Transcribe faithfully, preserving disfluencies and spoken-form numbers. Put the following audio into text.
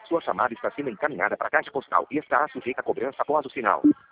Sua chamada está sendo encaminhada para a caixa postal e estará sujeita a cobrança após o sinal.